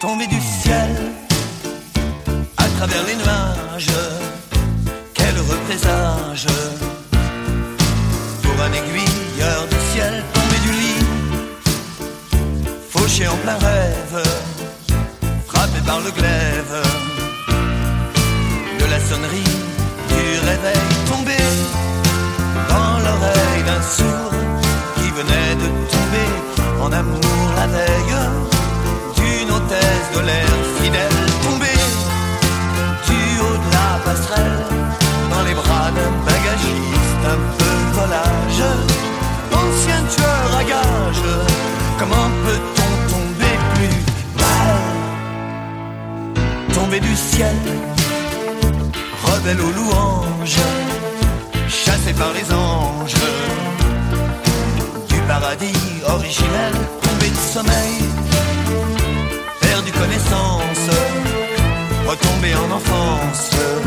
Tombé du ciel, à travers les nuages, quel heureux présage pour un aiguilleur du ciel. Tombé du lit, fauché en plein rêve, frappé par le glaive de la sonnerie du réveil. Tombé dans l'oreille d'un sourd qui venait de tomber en amour la veille d'une hôtesse de l'air fidèle. Tombé du haut de la passerelle dans les bras d'un bagagiste, un peu de volage, ancien tueur à gages. Comment peut-on tomber plus bas? Tombé du ciel, rebelle aux louanges, chassé par les anges du paradis originel. Tombé de sommeil, perdu connaissance, retombé en enfance,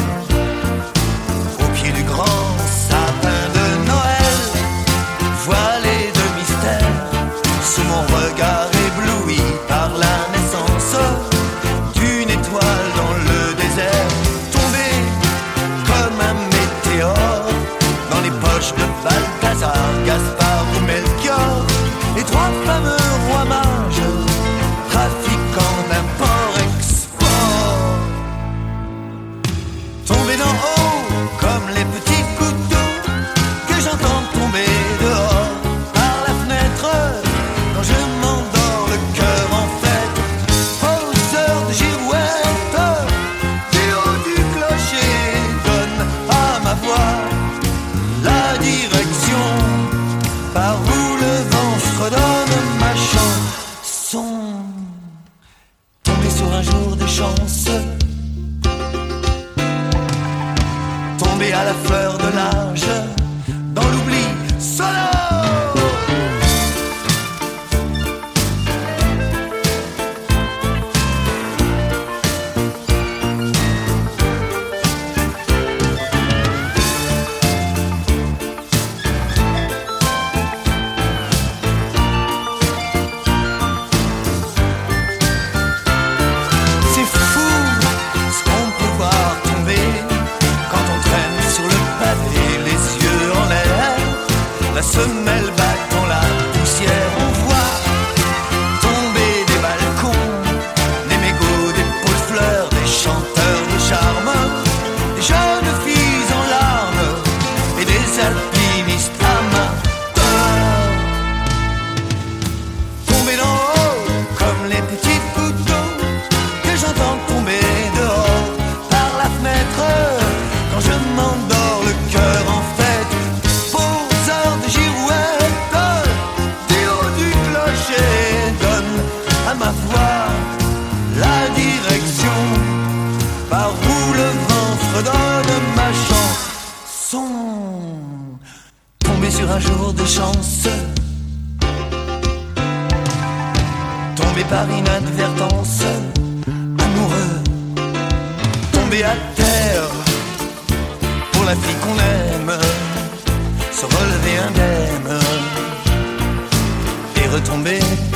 au pied du grand sapin de Noël, voilé de mystère, sous mon regard ébloui par la naissance d'une étoile dans le désert. Tombé comme un météore dans les poches de Balthazar, Gaspard ou Melchior, les trois fameux rois mages, trafiquants d'import-export. Tombé d'en haut comme les petits couteaux que j'entends tomber dehors par la fenêtre quand je m'endors le cœur en fête. Poseur de girouette, du haut du clocher donne à ma voix la direction par où le vent fredonne ma chanson. Tombé sur un jour de chance, tombé à la fleur de l'âge, dans l'oubli sonore. C'est fou ce qu'on peut voir tomber quand on traîne sur le pavé, les yeux en l'air, la semelle battant la poussière. On voit tomber des balcons, des mégots, des pots de fleurs, des chanteurs de charme, des jeunes filles en larmes et des alpinistes amateurs. Tomber d'en haut comme les petits couteaux que j'entends tomber dehors par la fenêtre quand je m'endors le cœur en fête. Poseur de girouette, du haut du clocher donne à ma voix la direction par où le vent fredonne ma chanson. Tombé sur un jour de chance, tombé par inadvertance, amoureux, tombé à terre pour la fille qu'on aime, se relever indemne et retomber